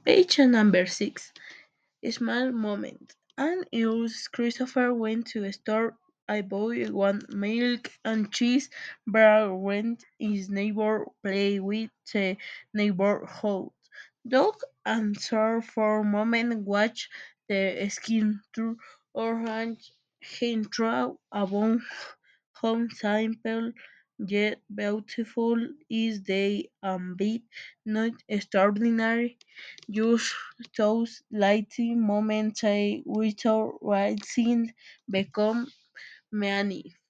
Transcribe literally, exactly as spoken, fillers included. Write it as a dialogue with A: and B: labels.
A: Page number six. Small moment. And use Christopher went to a store. I bought one milk and cheese. Brad went his neighbor play with the neighborhood dog and saw for a moment watch the skin through orange hen throw above home simple yet beautiful is they ambit not extraordinary just those lighting moments I without rising become many.